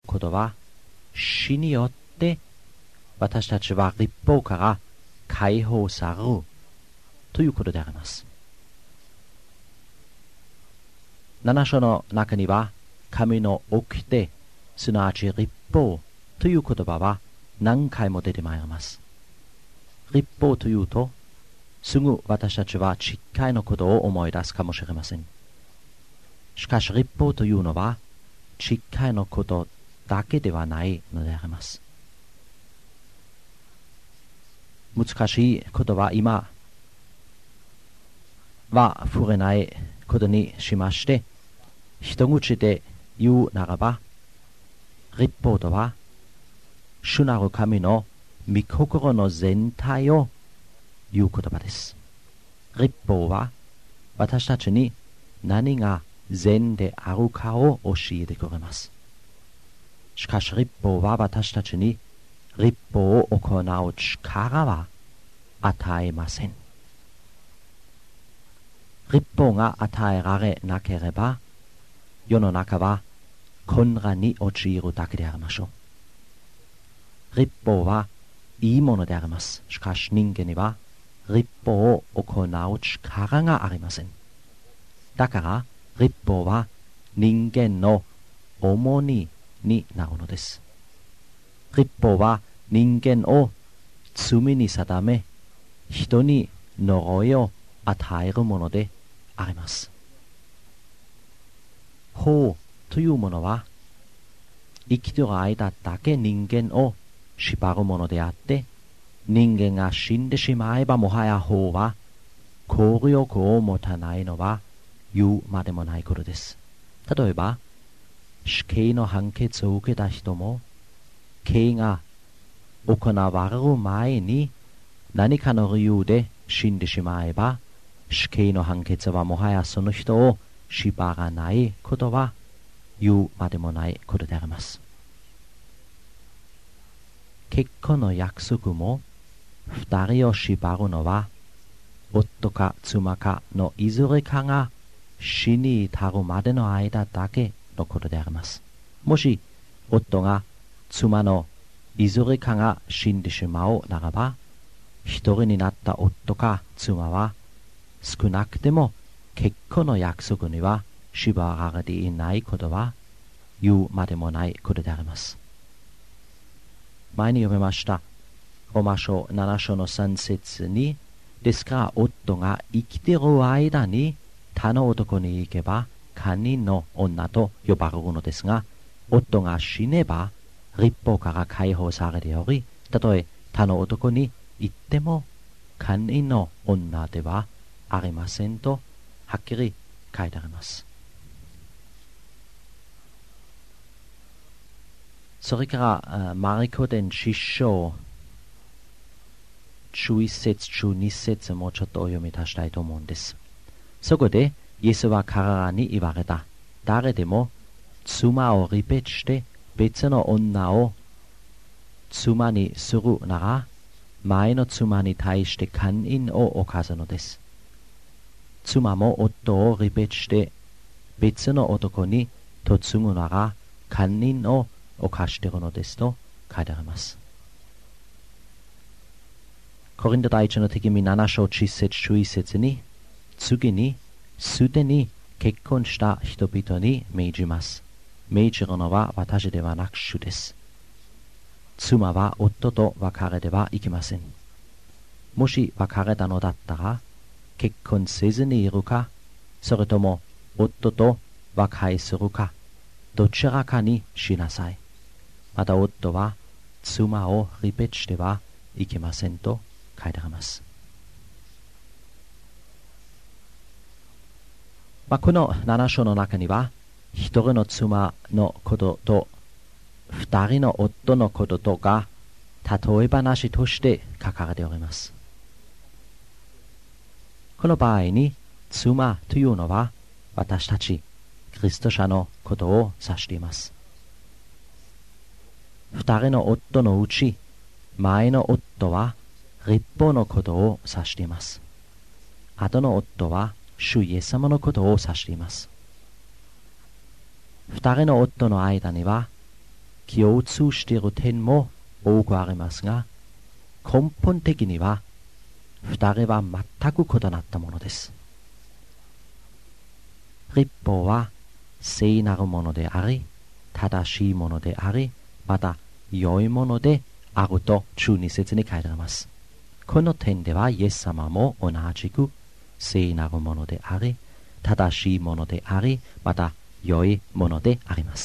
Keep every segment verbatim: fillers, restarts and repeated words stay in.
ことは、死によって私たちは律法から解放されるということであります。七章の中には、神の掟、すなわち律法という言葉は何回も出てまいります。律法というと、すぐ私たちは誓いのことを思い出すかもしれません。しかし律法というのは、誓いのことだけではないのであります。難しいことは今は触れないことにしまして、一口で言うならば、律法とは、主なる神の御心の全体を言う言葉です。律法は私たちに何が善であるかを教えてくれます。しかし律法は私たちに律法を行う力は与えません。律法が与えられなければ、世の中は混乱に陥るだけでありましょう。律法はいいものであります。しかし人間には律法を行う力がありません。だから律法は人間の重荷になるのです。律法は人間を罪に定め、人に呪いを与えるものであります。法というものは生きている間だけ人間を縛るものであって、人間が死んでしまえばもはや法は効力を持たないのは言うまでもないことです。例えば死刑の判決を受けた人も、刑が行われる前に何かの理由で死んでしまえば、死刑の判決はもはやその人を縛らないことは言うまでもないことであります。結婚の約束も、二人を縛るのは夫か妻かのいずれかが死に至るまでの間だけのことであります。もし夫が妻のいずれかが死んでしまうならば、一人になった夫か妻は少なくても結婚の約束には縛られていないことは言うまでもないことであります。前に読めましたローマ書なな章のさん節に、ですから夫が生きている間に他の男に行けば姦淫の女と呼ばれるのですが、夫が死ねば律法から解放されており、たとえ他の男に行っても姦淫の女ではありませんとはっきり書いてあります。それからマリコ伝し章じゅういち節じゅうに節もちょっとお読み足したいと思うんです。そこでイエスは彼らに言われた。誰でも妻を離別して別の女を妻にするなら、前の妻に対して姦淫を犯すのです。妻も夫を離別して別の男に嫁ぐなら姦淫を犯しているのですと書いてあります。コリント第一の手紙なな章じゅっ節じゅういち節に、次にすでに結婚した人々に命じます。命じるのは私ではなく主です。妻は夫と別れてはいけません。もし別れたのだったら、結婚せずにいるか、それとも夫と和解するか、どちらかにしなさい。また夫は妻を離別してはいけませんと書いてあります。まあ、このなな章の中には、一人の妻のことと二人の夫のこととが例え話として書かれております。この場合に妻というのは私たちキリスト者のことを指しています。二人の夫のうち前の夫は律法のことを指しています。後の夫は主イエス様のことを指しています。二人の夫の間には共通している点も多くありますが、根本的には二人は全く異なったものです。律法は聖なるものであり、正しいものであり、また良いものであるとじゅうに節に書いてあります。この点ではイエス様も同じく聖なるものであり、正しいものであり、また良いものであります。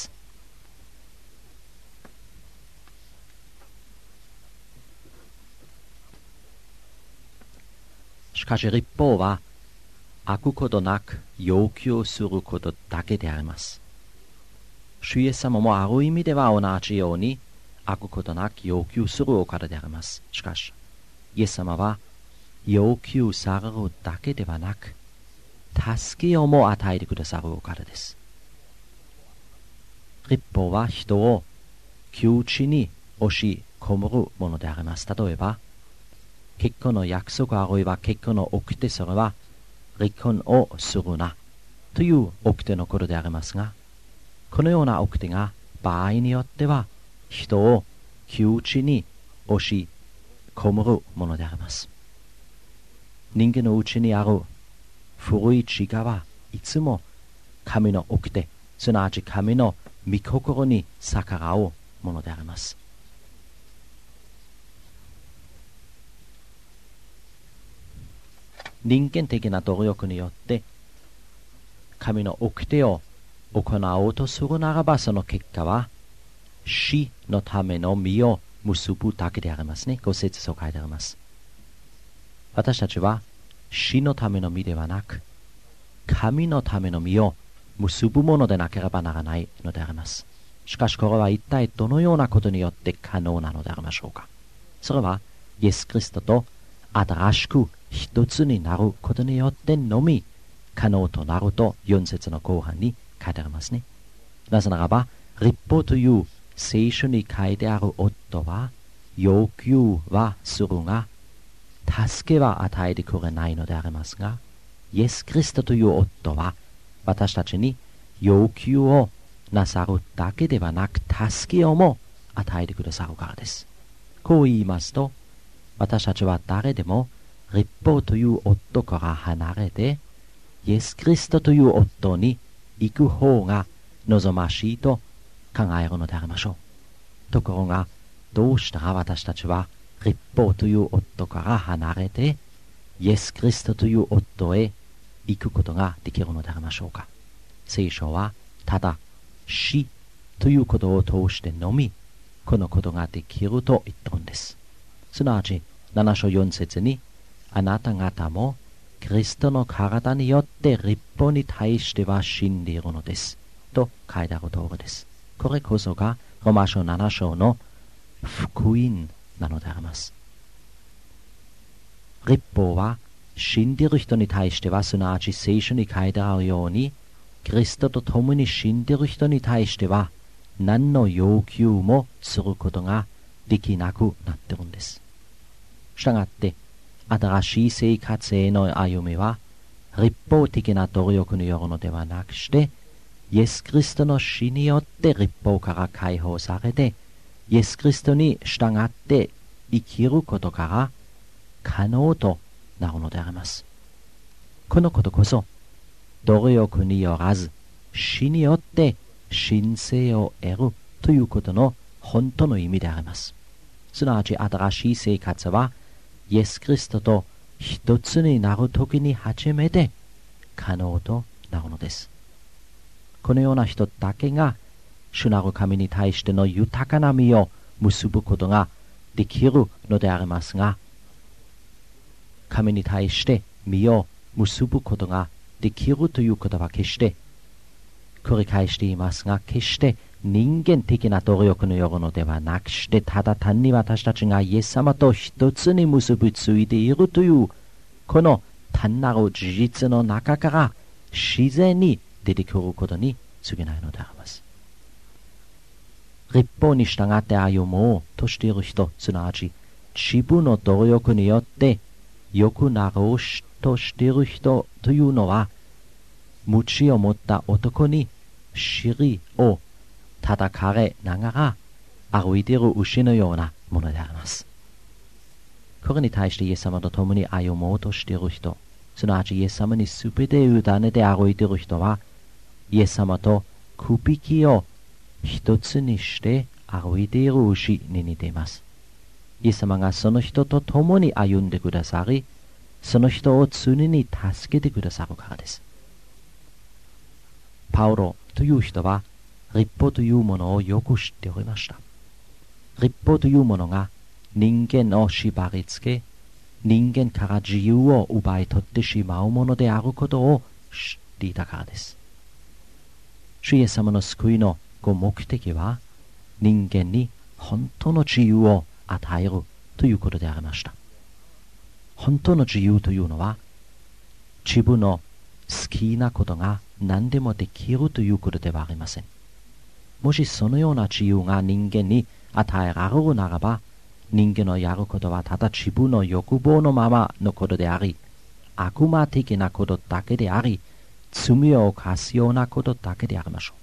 しかし律法は飽くことなく要求することだけであります。主イエス様もある意味では同じように飽くことなく要求するお方であります。しかし、イエス様は要求されるだけではなく、助けをも与えてくださるお方です。律法は人を窮地に押し込むものであります。例えば、結婚の約束あるいは結婚の掟、それは離婚をするなという掟のことでありますが、このような掟が場合によっては人を窮地に押し込むものであります。人間のうちにある古い自我はいつも神の掟、すなわち神の御心に逆らうものであります。人間的な努力によって神の掟を行おうとするならば、その結果は死のための実を結ぶだけでありますね。ご節そう書いてあります。私たちは死のための実ではなく、神のための実を結ぶものでなければならないのであります。しかしこれは一体どのようなことによって可能なのでありましょうか。それはイエス・キリストと新しく一つになることによってのみ可能となるとよん節の後半に書いてありますね。なぜならば、律法という聖書に書いてある夫は要求はするが助けは与えてくれないのでありますが、イエス・キリストという夫は私たちに要求をなさるだけではなく、助けをも与えてくださるからです。こう言いますと、私たちは誰でも律法という夫から離れてイエス・キリストという夫に行く方が望ましいと考えるのでありましょう。ところが、どうしたら私たちは律法という夫から離れてイエス・キリストという夫へ行くことができるのでありましょうか。聖書はただ死ということを通してのみこのことができると言ってるんです。すなわちなな章よん節に、あなた方もキリストの体によって律法に対しては死んでいるのですと書いてある通りです。これこそがローマ書なな章の福音なのであります。律法は死んでいる人に対しては、すなわち聖書に書いてあるようにキリストと共に死んでいる人に対しては何の要求もすることができなくなっているんです。したがって新しい生活への歩みは律法的な努力によるのではなくして、イエス・キリストの死によって律法から解放されて、イエス・キリストに従って生きることから可能となるのであります。このことこそ努力によらず死によって神聖を得るということの本当の意味であります。すなわち新しい生活はイエス・キリストと一つになるときに初めて可能となるのです。このような人だけが主なる神に対しての豊かな実を結ぶことができるのでありますが、神に対して実を結ぶことができるということは決して繰り返していますが、決して人間的な努力によるのではなくして、ただ単に私たちがイエス様と一つに結びついているというこの単なる事実の中から自然に出てくることに過ぎないのであります。律法に従って歩もうとしている人、すなわち自分の努力によって良くなろうとしている人というのは、鞭を持った男に尻を叩かれながら歩いている牛のようなものであります。これに対してイエス様と共に歩もうとしている人、すなわちイエス様にすべて委ねて歩いている人は、イエス様とくびきを一つにして歩いている牛に似ています。イエス様がその人と共に歩んでくださり、その人を常に助けてくださるからです。パウロという人は、律法というものをよく知っておりました。律法というものが人間を縛り付け、人間から自由を奪い取ってしまうものであることを知っていたからです。主イエス様の救いのご目的は、人間に本当の自由を与えるということでありました。本当の自由というのは、自分の好きなことが何でもできるということではありません。もしそのような自由が人間に与えられるならば、人間のやることはただ自分の欲望のままのことであり、悪魔的なことだけであり、罪を犯すようなことだけでありましょ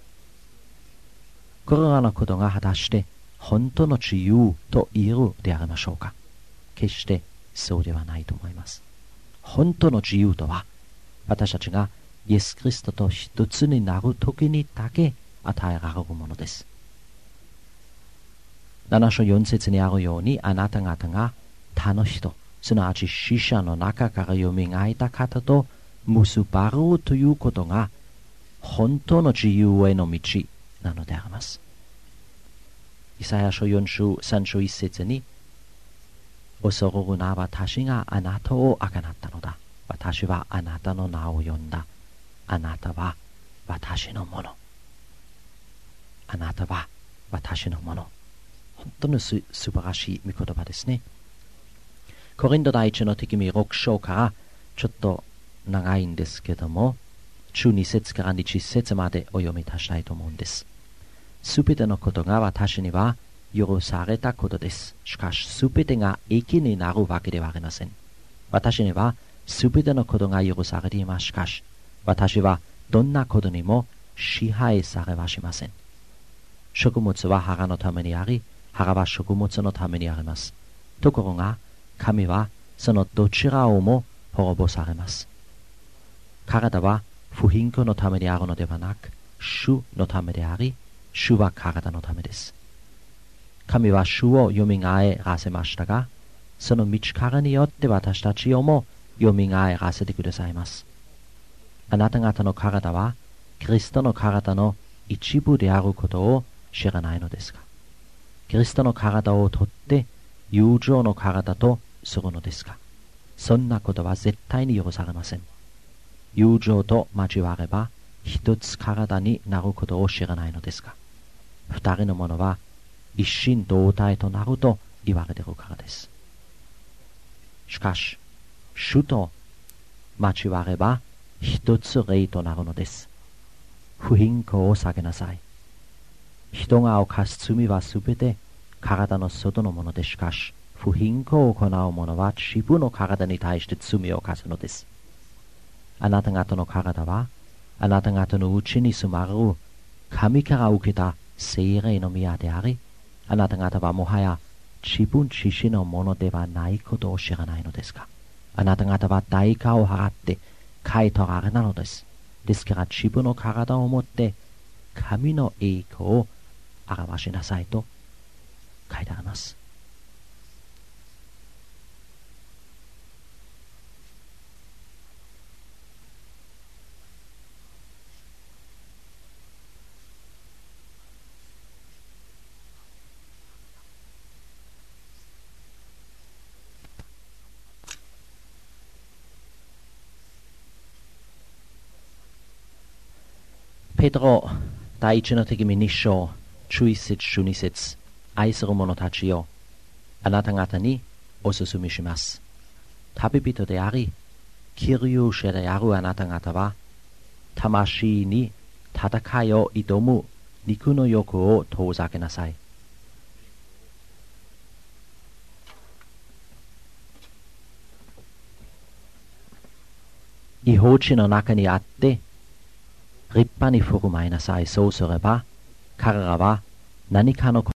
う。これらのことが果たして本当の自由と言えるでありましょうか。決してそうではないと思います。本当の自由とは、私たちがイエス・キリストと一つになるときにだけ与えられるものです。なな章よん節にあるように、あなた方が他の人、すなわち死者の中からよみがえった方と結ばれるということが、本当の自由への道なのであります。イサヤ書よん章さん章いち節に、恐れるな、私があなたをあがなったのだ。私はあなたの名を呼んだ。あなたは私のもの。あなたは私のもの。本当にす素晴らしい御言葉ですね。コリント第一の手紙ろく章からちょっと長いんですけども、じゅうに節からにじゅう節までお読みいたしたいと思うんです。すべてのことが私には許されたことです。しかしすべてが益になるわけではありません。私にはすべてのことが許されています。しかし私はどんなことにも支配されはしません。食物は腹のためにあり、腹は食物のためにあります。ところが神はそのどちらをも滅ぼされます。体は不貧困のためにあるのではなく、主のためであり、主は体のためです。神は主をよみがえらせましたが、その道からによって私たちをもよみがえらせてくださいます。あなた方の体はキリストの体の一部であることを知らないのですか？キリストの体をとって友情の体とするのですか？そんなことは絶対に許されません。友情と交われば一つ体になることを知らないのですか？二人のものは一心同体となると言われているからです。しかし、主と交われば一つ霊となるのです。不貧困を避けなさい。人が犯す罪はすべて体の外のもので、しかし不貧困を行う者は自分の体に対して罪を犯すのです。あなた方の体はあなた方のうちに住まれる神から受けた聖霊の宮であり、あなた方はもはや自分自身のものではないことを知らないのですか？あなた方は代価を払って買い取られたのです。ですから自分の体をもって神の栄光を表しなさいと書いてあります。ペテロ第一の手紙に章じゅういち節じゅうに節、愛する者たちよ、あなた方にお勧めします。旅人であり、寄留者であるあなた方は、魂に戦いを挑む肉の欲を遠ざけなさい。違法地の中にあって、立派に振る舞いなさい。そうすれば、彼らは何かの